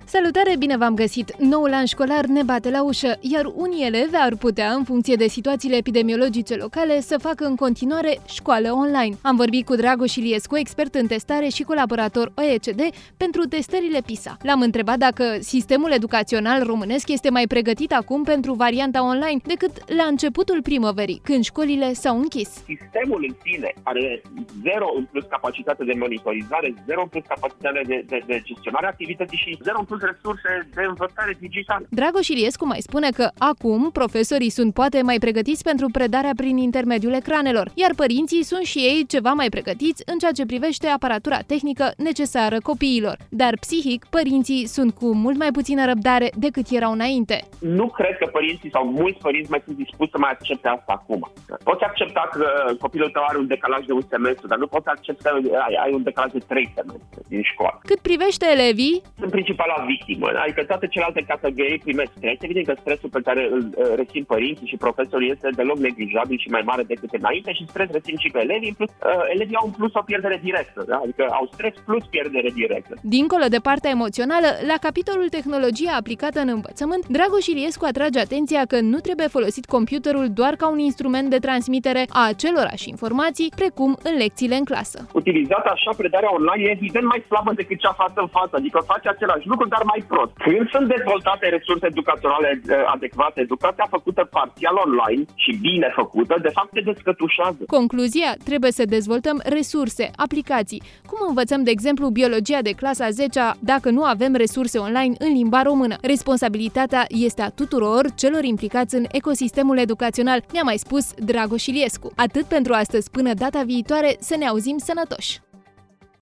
Salutare, bine v-am găsit! Noul an școlar ne bate la ușă, iar unii elevi ar putea, în funcție de situațiile epidemiologice locale, să facă în continuare școală online. Am vorbit cu Dragoș Iliescu, expert în testare și colaborator OECD pentru testările PISA. L-am întrebat dacă sistemul educațional românesc este mai pregătit acum pentru varianta online decât la începutul primăverii, când școlile s-au închis. Sistemul în sine are 0 în plus capacitate de monitorizare, 0 în plus capacitate de gestionare a activității și 0 în plus resurse de învățare digitală. Dragoș Iliescu mai spune că acum profesorii sunt poate mai pregătiți pentru predarea prin intermediul ecranelor, iar părinții sunt și ei ceva mai pregătiți în ceea ce privește aparatura tehnică necesară copiilor. Dar psihic, părinții sunt cu mult mai puțină răbdare decât erau înainte. Nu cred că părinții sau mulți părinți mai sunt dispuși să mai accepte asta acum. Poți accepta că copilul tău are un decalaj de un semestru, dar nu poți accepta că ai un decalaj de 3 semestre din școală. Cât privește elevii, sunt principala victimă, adică toate celelalte categorii primesc stres. Evident că stresul pe care îl resim părinții și profesorii este deloc neglijabil și mai mare decât înainte și stres resim și pe elevii. Plus, elevii au în plus o pierdere directă, da? Adică au stres plus pierdere directă. Dincolo de partea emoțională, la capitolul tehnologia aplicată în învățământ, Dragoș Iliescu atrage atenția că nu trebuie folosit computerul doar ca un instrument de transmitere a acelorași informații, precum în lecțiile în clasă. Utilizată așa, predarea online e evident mai slabă decât cea față în față, adică face același lucru, dar mai prost. Când sunt dezvoltate resurse educaționale adecvate, educația făcută parțial online și bine făcută, de fapt se descătușează. Concluzia, trebuie să dezvoltăm resurse, aplicații. Cum învățăm, de exemplu, biologia de clasa 10-a dacă nu avem resurse online în limba română? Responsabilitatea este a tuturor celor implicați în ecosistemul educațional, ne-a mai spus Dragoș Iliescu. Atât pentru astăzi, până data viitoare, să ne auzim sănătoși!